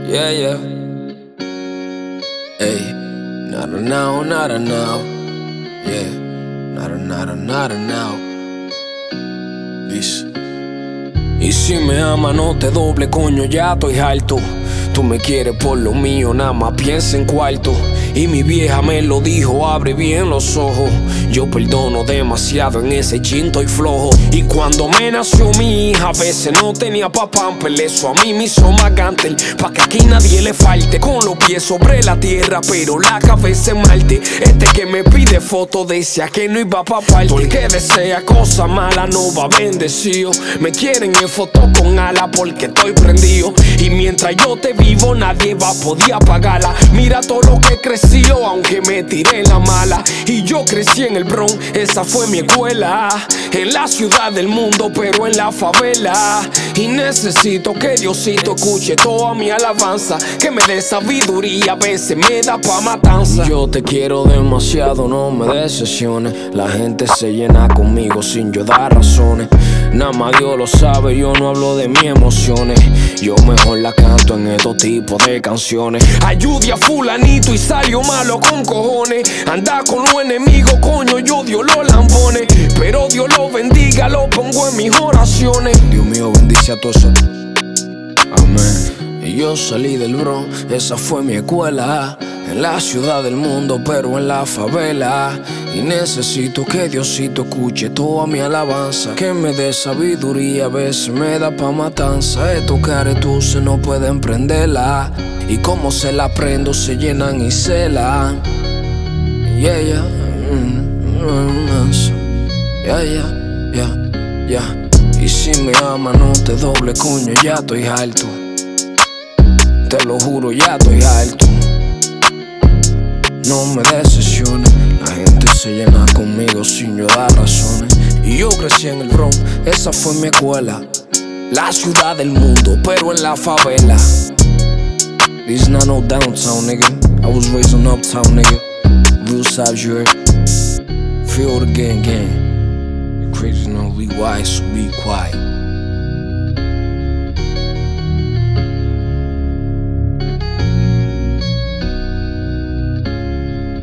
Yeah, yeah. Hey, nada now, nada now. Yeah, nada now. Dice. Y si me ama no te doble, coño, ya estoy harto. Tú me quieres por lo mío, nada más piensa en cuarto. Y mi vieja me lo dijo, abre bien los ojos. Yo perdono demasiado, en ese chin estoy flojo. Y cuando me nació mi hija, a veces no tenía pa' pamper. Eso a mí me hizo más gantel, pa' que aquí nadie le falte. Con los pies sobre la tierra, pero la cabeza en Marte. Este que me pide foto decía que no iba pa' parte. Todo el que desea cosa mala no va bendecido. Me quieren en foto con ala porque estoy prendido. Y mientras yo te vivo nadie va a poder apagarla. Mira todo lo que creció, aunque me tiré en la mala. Y yo crecí en el Bronx, esa fue mi escuela. En la ciudad del mundo, pero en la favela. Y necesito que Diosito escuche toda mi alabanza, que me dé sabiduría, a veces me da pa' matanza. Yo te quiero demasiado, no me decepciones. La gente se llena conmigo sin yo dar razones. Nada más Dios lo sabe, yo no hablo de mis emociones. Yo mejor la canto en estos tipos de canciones. Ayude a fulanito y salió malo con cojones. Anda con los enemigos, coño, yo odio los lambones. Pero Dios lo bendiga, lo pongo en mis oraciones. Dios mío, bendice a todos. Amén. Y yo salí del Bronx, esa fue mi escuela. En la ciudad del mundo, pero en la favela. Y necesito que Diosito escuche toda mi alabanza, que me dé sabiduría, a veces me da pa' matanza. Estos caretuces no pueden prenderla, y como se la prendo se llenan y celan. Yeah, yeah, yeah. Y si me ama no te doble, coño, ya estoy harto. Te lo juro, ya estoy harto. No me decepciones, la gente se llena conmigo sin yo dar razones. Y yo crecí en el Bronx, esa fue mi escuela. La ciudad del mundo, pero en la favela. This is not no downtown, nigga. I was raised on uptown, nigga. Real size, you heard. Feel the gang. You crazy, no, we wise, so be quiet.